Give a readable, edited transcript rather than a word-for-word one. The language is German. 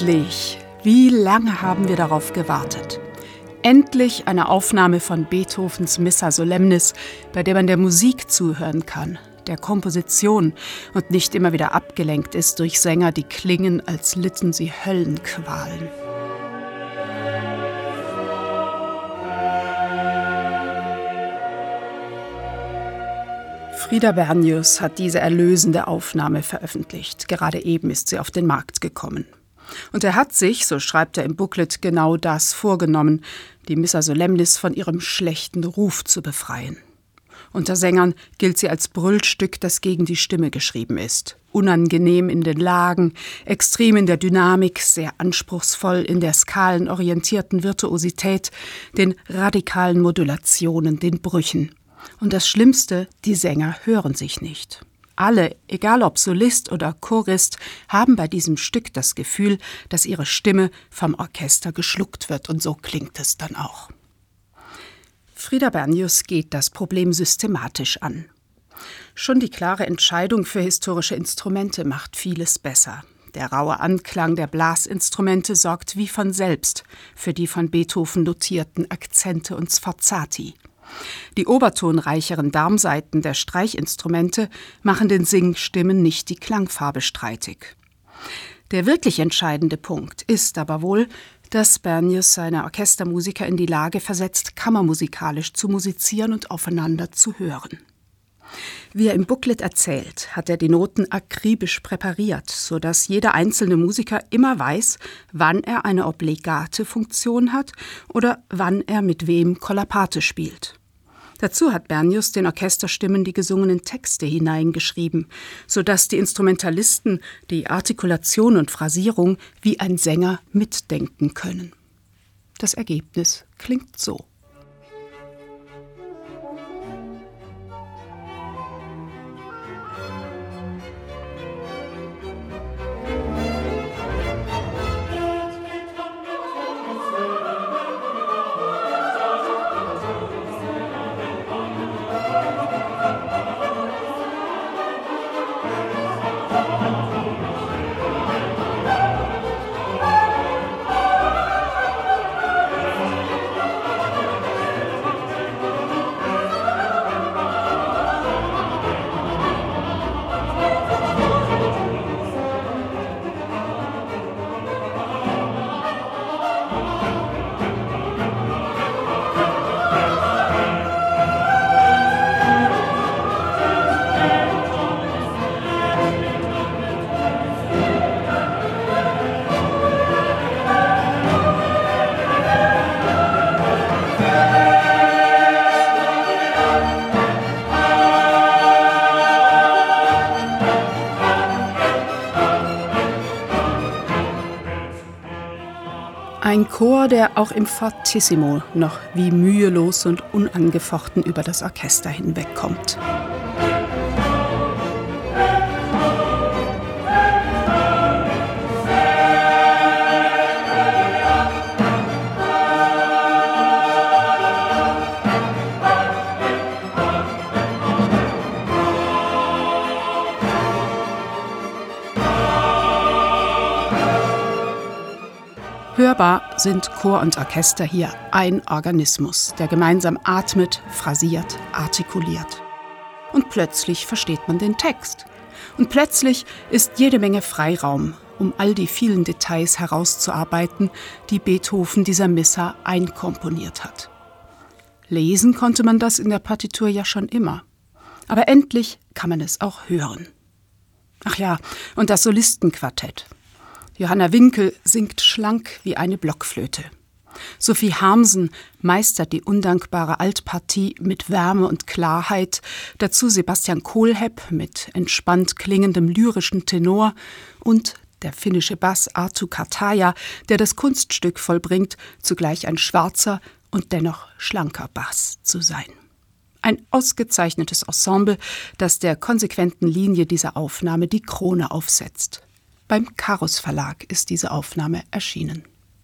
Endlich! Wie lange haben wir darauf gewartet? Endlich eine Aufnahme von Beethovens Missa Solemnis, bei der man der Musik zuhören kann, der Komposition und nicht immer wieder abgelenkt ist durch Sänger, die klingen, als litten sie Höllenqualen. Frida Bernius hat diese erlösende Aufnahme veröffentlicht. Gerade eben ist sie auf den Markt gekommen. Und er hat sich, so schreibt er im Booklet, genau das vorgenommen, die Missa Solemnis von ihrem schlechten Ruf zu befreien. Unter Sängern gilt sie als Brüllstück, das gegen die Stimme geschrieben ist. Unangenehm in den Lagen, extrem in der Dynamik, sehr anspruchsvoll in der skalenorientierten Virtuosität, den radikalen Modulationen, den Brüchen. Und das Schlimmste, die Sänger hören sich nicht. Alle, egal ob Solist oder Chorist, haben bei diesem Stück das Gefühl, dass ihre Stimme vom Orchester geschluckt wird, und so klingt es dann auch. Frida Bernius geht das Problem systematisch an. Schon die klare Entscheidung für historische Instrumente macht vieles besser. Der raue Anklang der Blasinstrumente sorgt wie von selbst für die von Beethoven notierten Akzente und Sforzati. Die obertonreicheren Darmsaiten der Streichinstrumente machen den Singstimmen nicht die Klangfarbe streitig. Der wirklich entscheidende Punkt ist aber wohl, dass Bernius seine Orchestermusiker in die Lage versetzt, kammermusikalisch zu musizieren und aufeinander zu hören. Wie er im Booklet erzählt, hat er die Noten akribisch präpariert, sodass jeder einzelne Musiker immer weiß, wann er eine obligate Funktion hat oder wann er mit wem Kollapate spielt. Dazu hat Bernius den Orchesterstimmen die gesungenen Texte hineingeschrieben, sodass die Instrumentalisten die Artikulation und Phrasierung wie ein Sänger mitdenken können. Das Ergebnis klingt so. Ein Chor, der auch im Fortissimo noch wie mühelos und unangefochten über das Orchester hinwegkommt. Hörbar sind Chor und Orchester hier ein Organismus, der gemeinsam atmet, phrasiert, artikuliert. Und plötzlich versteht man den Text. Und plötzlich ist jede Menge Freiraum, um all die vielen Details herauszuarbeiten, die Beethoven dieser Missa einkomponiert hat. Lesen konnte man das in der Partitur ja schon immer. Aber endlich kann man es auch hören. Ach ja, und das Solistenquartett. Johanna Winkel singt schlank wie eine Blockflöte. Sophie Harmsen meistert die undankbare Altpartie mit Wärme und Klarheit, dazu Sebastian Kohlhepp mit entspannt klingendem lyrischen Tenor und der finnische Bass Arttu Kataja, der das Kunststück vollbringt, zugleich ein schwarzer und dennoch schlanker Bass zu sein. Ein ausgezeichnetes Ensemble, das der konsequenten Linie dieser Aufnahme die Krone aufsetzt. Beim Karus Verlag ist diese Aufnahme erschienen.